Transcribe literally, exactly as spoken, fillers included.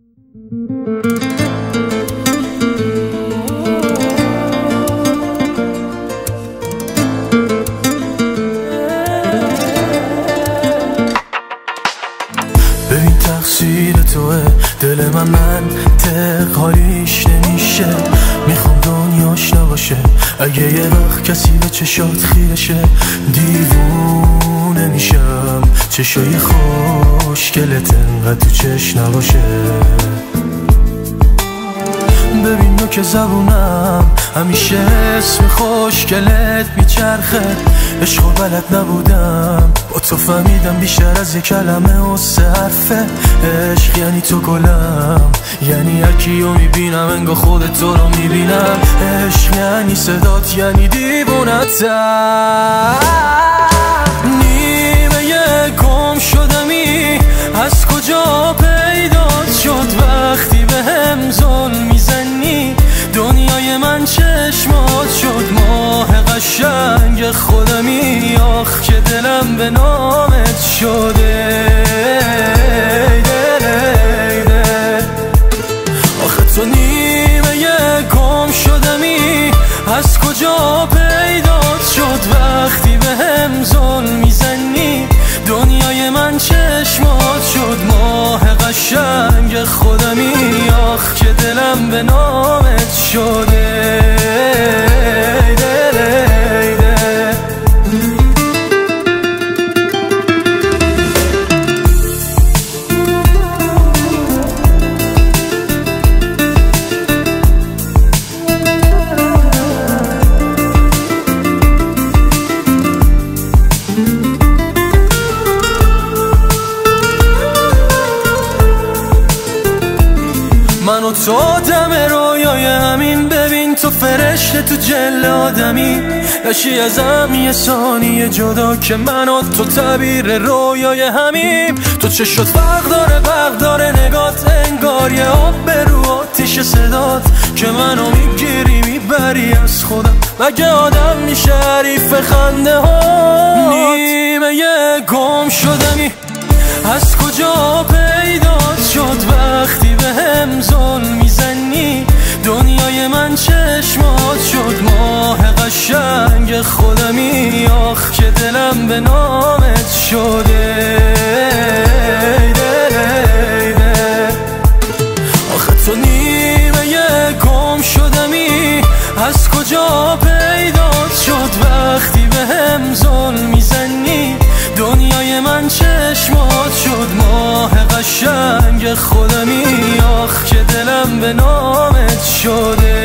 ببین تقصیر توه، دل من منطق حالیش نمیشه. میخوام دنیاش نباشه، اگه یه وقت کسی به چشات خیرشه. دیوونه میشم چشای خوشگلت انقدر تو چش نباشه. ببین نو که زبونم همیشه اسم خوشگلت میچرخه. عشقو بلد نبودم، با تو فهمیدم بیشتر از یک کلمه و سه حرفه. عشق یعنی تو گلم، یعنی هرکیو میبینم انگار خودت تو رو میبینم. عشق یعنی صدات، یعنی دیوونتم. نیمه گم شدمی، از کجا پیدات شد وقتی به هم ظلم میزنی؟ دنیای من چشمات شد ماه قشنگ خودمی. آخ که دلم به نامت شده. آخه تو نیمه گم شدمی، از کجا پیدات شد وقتی به هم ظلم میزنی؟ دنیای من چشمات شد ماه قشنگ خودمی. آخ که دلم به نامت شده. من و تو آدم رویای همین. ببین تو فرشته تو جل آدمی، نشی ازم یه ثانیه جدا که من و تو تعبیر رویای همیم. تو چشات فرق داره، فرق داره نگات، انگار یه آب به رو آتیش صدات که منو میگیری میبری از خودم. مگه آدم میشه حریف خنده ها؟ نیمه گم شدمی، از کجا پیدات شد وقتی به هم ظلم میزنی؟ دنیای من چشمات شد ماه قشنگ خودمی. آخ که دلم به نامت شده. آخه تو نیمه گم شدمی، از کجا پیدات شد وقتی به هم ظلم میزنی؟ دنیای من چشمات شد ماه قشنگ خودمی. آخ که دلم به نامت شده.